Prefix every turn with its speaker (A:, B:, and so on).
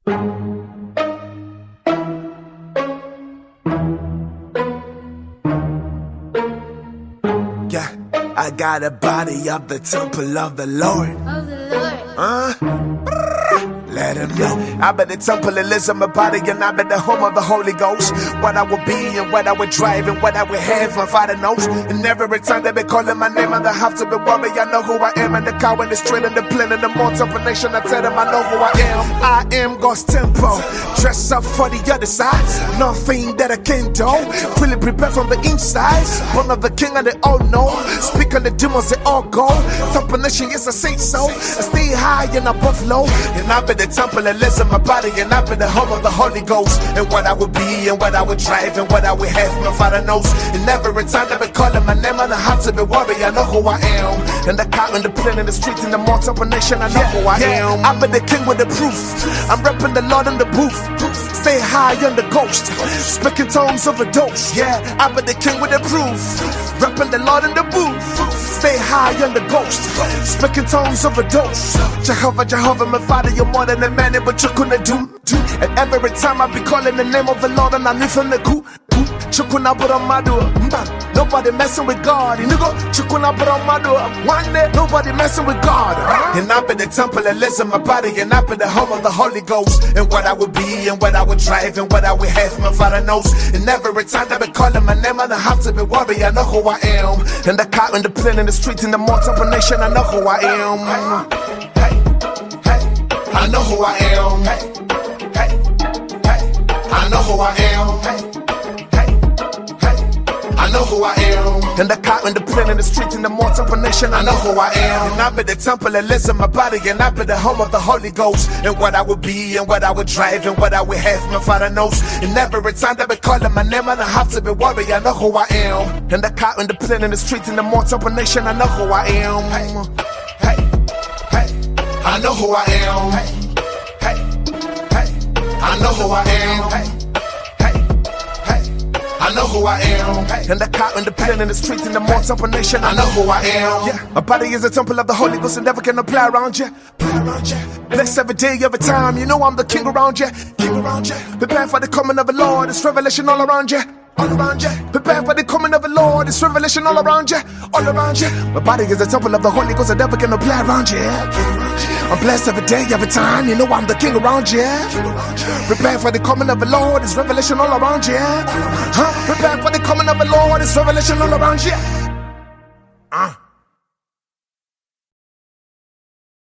A: Yeah, I got a body of the temple of the Lord.
B: Of the Lord.
A: Let him know. I bet the temple lives in my body, and I bet the home of the Holy Ghost. What I would be and what I would drive and what I would have, my Father knows. And every time they be calling my name, I don't have to be worried. I know who I am, and the cow and the straight and the plane and the multiple nation. I tell them I know who I am. I am God's temple. Dress up for the other side. Nothing that I can't do. Fully prepared from the inside. One of the king and they all know. Speak on the demons, they all go. Temple nation, yes I say so. I stay high and above low. And I bet the temple that lives in my body, and I've been the home of the Holy Ghost. And what I would be and what I would drive and what I would have, my Father knows. And every time they be calling my name, I don't have to be worried. I know who I am. And the car and the plane in the street and the multiple nation, I know who I am. I've been the king with the proof. I'm repping the Lord in the booth. Stay high on the ghost. Speaking tongues overdose. Yeah, I've been the king with the proof. Repping the Lord in the booth. Stay high on the ghost. Speaking tongues overdose. Jehovah, Jehovah, my Father, you're more than a man, but you couldn't do. And every time I be calling the name of the Lord, and I live in the coop. Nobody messing with God. One day, nobody messing with God. And I've been the temple that lives in my body, and I've been the home of the Holy Ghost. And what I would be and what I would drive and what I would have, my Father knows. And every time they be calling my name, I don't have to be worried. I know who I am. And the car and the plane in the street and the multiple nation, I know who I am. I know who I am. I know who I am. I know who I am. And the car and the plane in the street and the multiple nation, I know who I am. And I've been the temple that lives in my body, and I've been the home of the Holy Ghost. And what I would be and what I would drive and what I would have, my Father knows. And every time they be calling my name, I don't have to be worried. I know who I am. And the car and the plane in the street and the multiple nation, I know who I am. I know who I am. I know who I am. I know who I am. And the car and the plane in the street and the multiple nation, I know who I am. Yeah, my body is a temple of the Holy Ghost and never can apply around you. Bless every day, every time. You know I'm the king around you. Prepare for the coming of the Lord. It's revelation all around you. All around you. Prepare for the coming of the Lord. It's revelation all around you. All around you. My body is a temple of the Holy Ghost and never can apply around you. I'm blessed every day, every time. You know I'm the king around you. Prepare for the coming of the Lord. It's revelation all around you. Prepare for the coming of the Lord. It's revelation all around you.